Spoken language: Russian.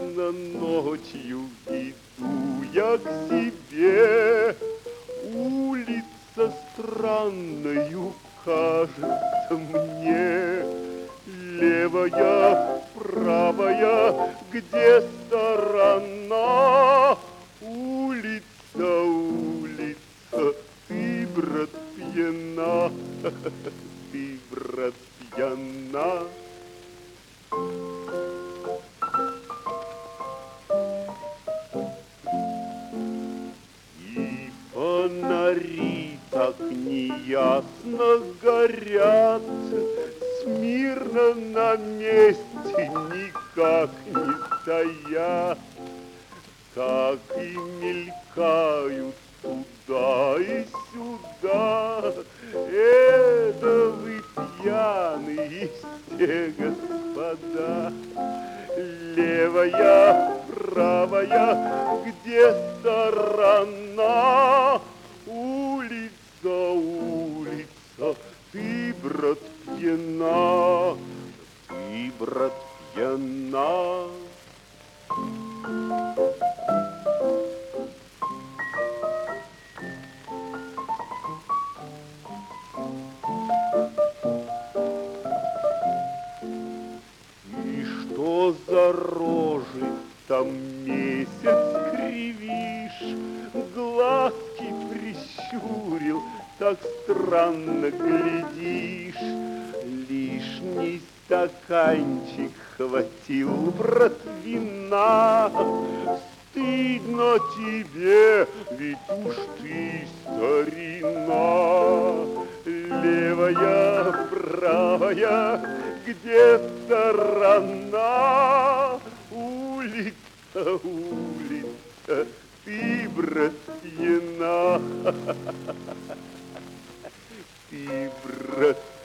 Поздно ночью иду я к себе, улица странною кажется мне. Левая, правая, где сторона? Улица, улица, ты, брат, пьяна, ты, брат, пьяна. И фонари так неясно горят, смирно на месте никак не стоят, так и мелькают туда и сюда. Это вы пьяные все, господа. Левая, правая, где сторона? Улица, улица, ты, брат, пьяна, ты, брат, пьяна. И что за рожи там месяц кривишь, глазки прищурил, так странно глядишь. Лишний стаканчик хватил, брат, вина. Стыдно тебе, ведь уж ты старина. Левая, правая, где сторона? Улица, улица, ты, брат, пьяна, ты, брат,